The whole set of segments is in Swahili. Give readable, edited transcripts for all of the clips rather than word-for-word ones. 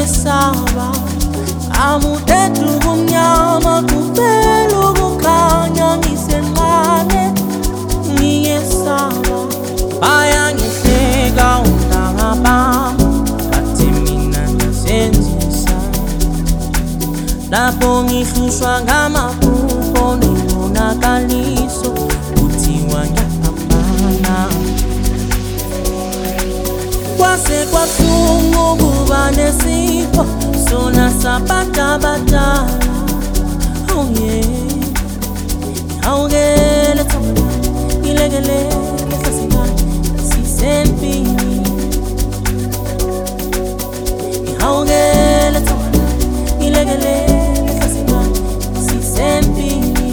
ngiyesaba amutethu kumnyama kuphela ukukhanya ngisenqane ngiyesaba bayangihleka untanga bami bathi mina ngisenzisa lapho ngihlushwa ngamaphupho nebonakaliso kuthiwa ngiyapambana kwase kwabuhlungu kuba nesipho sona sabadabadala oh yeah awungele thomba ilekelele sasingane sisempini awungele thomba ilekelele sasingane sisempini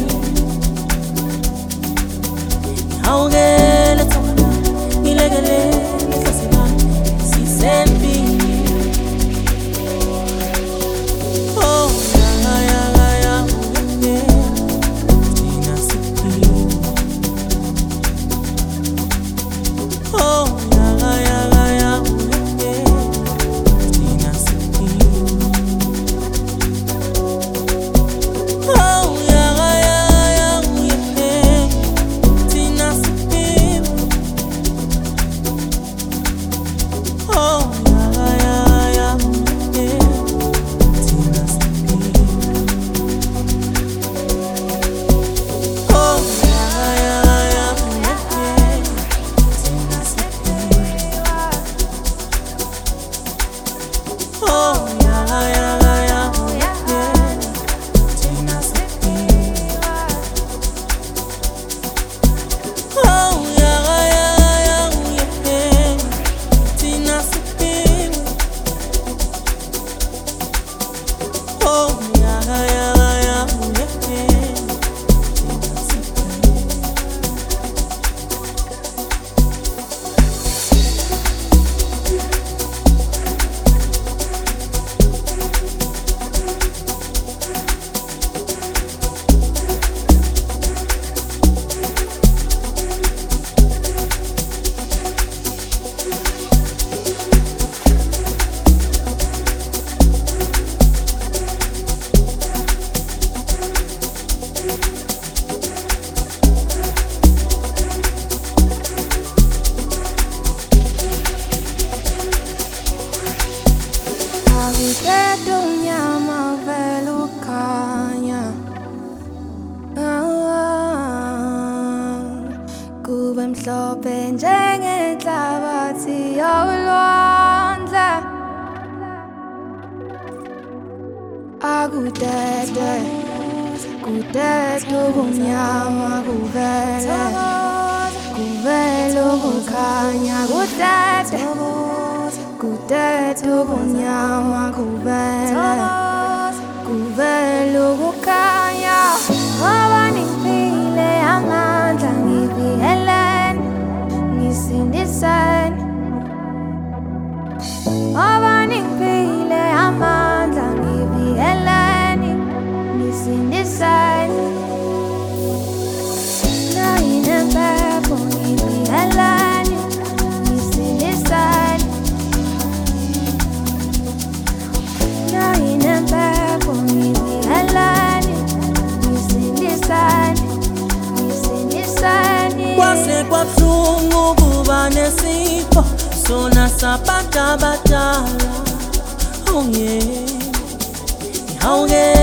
awungele thomba ilekelele sasingane sisempini mhlophe njengenhlabathi yolwandle akudede kudede ubumnyama kuvele kuvele ukukhanya kudede kudede ubumnyama kuvele kuvele ukukhanya ngoba ngiphile amandla ngivikeleni ngisindiseni ngoba ngiphile amandla ngivikeleni ngisindiseni nayinempepho ngivikeleni ngisindiseni nayinempepho ngivikeleni ngisindiseni ngisindiseni kwase kwabuhlungu kuba nesipho sona sabadabadala oh yeah